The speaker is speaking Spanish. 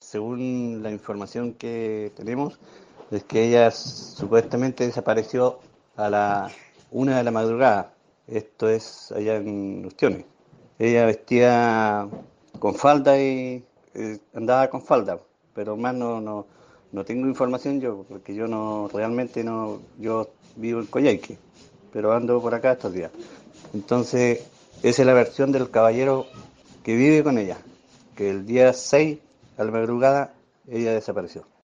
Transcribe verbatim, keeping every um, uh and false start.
según la información que tenemos, es que ella supuestamente desapareció a la una de la madrugada. Esto es allá en Ustiones. Ella vestía con falda y eh, andaba con falda, pero más no, no, no tengo información yo, porque yo no, realmente no, yo vivo en Coyhaique, pero ando por acá estos días. Entonces, esa es la versión del caballero que vive con ella, que el día seis a la madrugada ella desapareció.